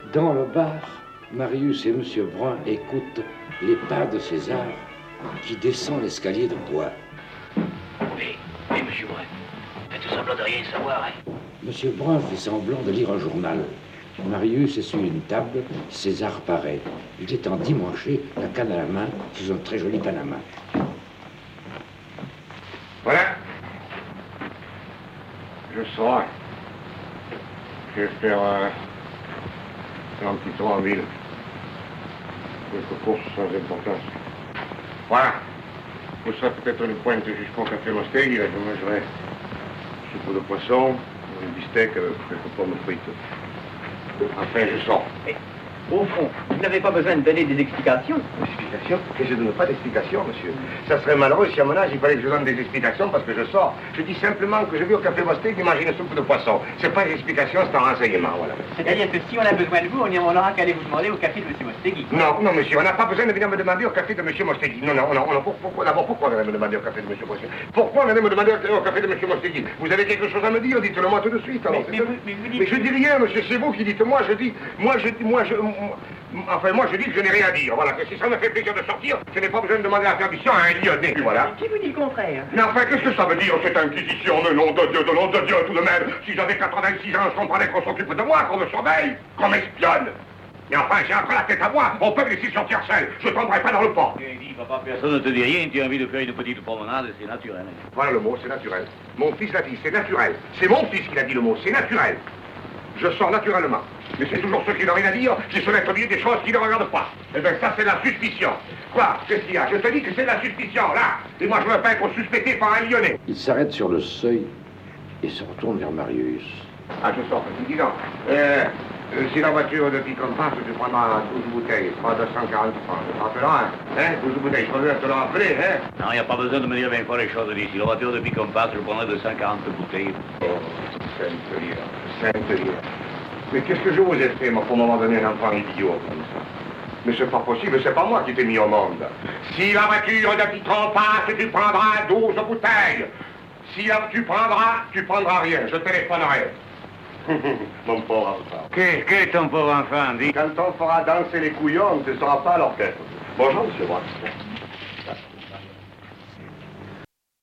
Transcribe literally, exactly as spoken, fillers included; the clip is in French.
Dans le bar, Marius et M. Brun écoutent les pas de César qui descend l'escalier de bois. Oui, oui, M. Brun. Faites semblant de rien savoir, hein. M. Brun fait semblant de lire un journal. Marius est sur une table, César paraît. Il est endimanché, la canne à la main, sous un très joli panama. Voilà. Je sors. Je vais faire euh, un petit tour en ville. Quelques courses sans importance. Voilà. Vous serez peut-être une pointe jusqu'au café Mostegui. Là, je mangerai un soupe de poisson, une bistec avec quelques pommes frites. Enfin, je sors. Mais, au fond, vous n'avez pas besoin de donner des explications. Des explications? Que je ne donne pas d'explications, monsieur. Ça serait malheureux si à mon âge, il fallait que je donne des explications parce que je sors. Je dis simplement que je vais au café Mostegui manger une soupe de poisson. C'est pas une explication, c'est un renseignement, voilà. C'est-à-dire que si on a besoin de vous, on n'aura qu'à aller vous demander au café de M. Mostegui. Non, non, monsieur, on n'a pas besoin de venir me demander au café de M. Mostegui. Non, non, non, non, pourquoi, d'abord, pourquoi venez me demander au café de M. Mostegui? Pourquoi venez me demander au café de M. Mostegui? Vous avez quelque chose à me dire, dites-le moi tout de suite. Alors, mais, mais, vous, mais, vous dites... mais je dis rien, monsieur, c'est vous qui dites moi, je dis, moi, je dis, moi, je... Enfin, moi, je dis que je n'ai rien à dire. Voilà, que si ça me fait plaisir de sortir, je n'ai pas besoin de demander la permission à un lyonnais. Voilà. Qui vous dit le contraire? Mais enfin, qu'est-ce que ça veut dire, cette inquisition? Le nom de Dieu, de nom de Dieu, tout de même. Si j'avais quatre-vingt-six ans, je comprenais qu'on s'occupe de moi, qu'on me surveille, qu'on m'espionne. Mais enfin, j'ai encore la tête à moi. On peut me laisser sortir seul. Je ne tomberai pas dans le port. Tu dis, papa, personne ne te dit rien. Tu as envie de faire une petite promenade, c'est naturel. Voilà le mot, c'est naturel. Mon fils l'a dit, c'est naturel. C'est mon fils qui a dit le mot, c'est naturel. Je sors naturellement. Mais c'est toujours ceux qui n'ont rien à dire qui se mettent au milieu des choses qui ne regardent pas. Eh bien, ça, c'est la suspicion. Quoi? Qu'est-ce qu'il y a? Je te dis que c'est la suspicion, là. Et moi, je veux pas être suspecté par un Lyonnais. Il s'arrête sur le seuil et se retourne vers Marius. Ah, je sors, petit dis donc. Euh, euh, si la voiture de Picompas, tu prendras douze bouteilles, pas deux cent quarante francs. Je te rappellerai, hein? douze bouteilles, je reviens te le rappeler, hein? Non, il n'y a pas besoin de me dire vingt fois les choses d'ici. La voiture de Picompas, je prendrai deux cent quarante bouteilles. Oh, sainte lire, sainte lire. Mais qu'est-ce que je vous ai fait, moi, pour m'avoir donné un enfant idiot comme ça? Mais c'est pas possible, c'est pas moi qui t'ai mis au monde. Si la voiture de Pitron passe, tu prendras douze bouteilles. Si la, tu prendras, tu prendras rien, je téléphonerai. Mon pauvre enfant. Qu'est-ce que ton pauvre enfant dit? Quand on fera danser les couillons, tu ne seras pas à l'orchestre. Bonjour, monsieur Watson.